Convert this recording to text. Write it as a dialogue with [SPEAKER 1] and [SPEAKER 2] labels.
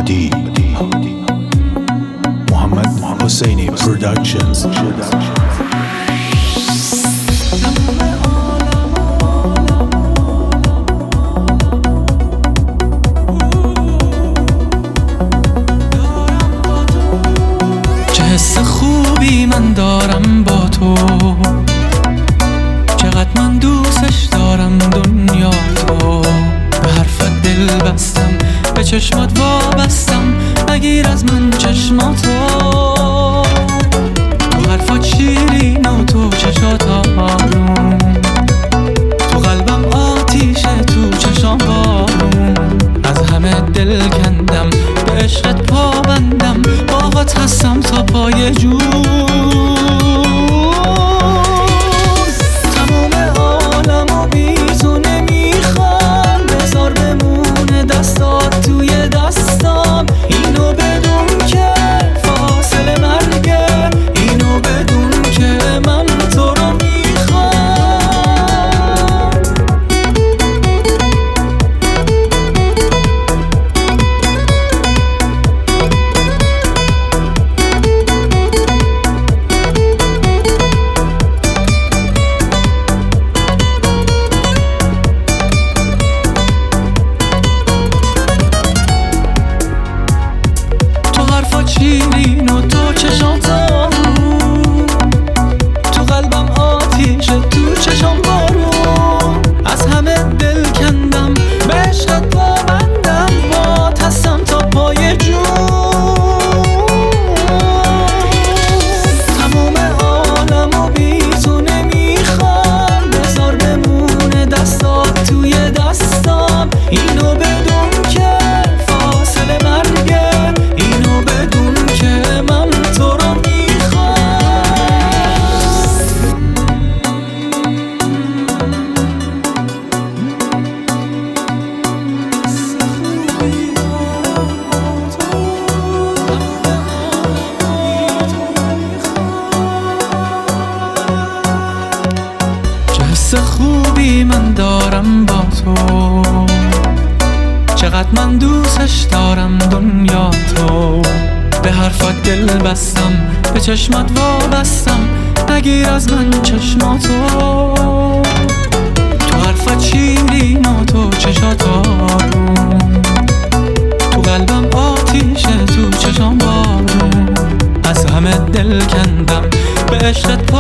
[SPEAKER 1] هادی محمد حسینی پروداکشنز.
[SPEAKER 2] چه حس خوبی من دارم با تو، چقدر من دوستش دارم دنیا تو. به حرفت دل بستم، به چشمات وابستم، نگیر از من چشماتو. تو حرفات شیرین و تو چشات آروم، تو قلبم آتیشه تو چشام بارون. از همه دل کندم، به عشقت پابندم، باهات هستم تا پای جون. شیرین و تو چشات آروم، تو قلبم آتیش تو چشام بارون. از همه دل کندم، به عشقت پابندم، باهات هستم تا پای جون. تمام عالمو بی تو نمیخوام، بذار بمونه دستات توی دستام. اینو بدون که فاصله مرگه، اینو بدون که من تو رو میخوام. چه حس خوبی من دارم با تو، چقدر من دوستش دارم دنیا تو. به حرفات دل بستم، به چشمات وابستم، نگیر از من چشماتو. تو حرفات شیرین و تو چشات آروم، تو قلبم آتیشه تو چشام بارون. از همه دل کندم، به عشقت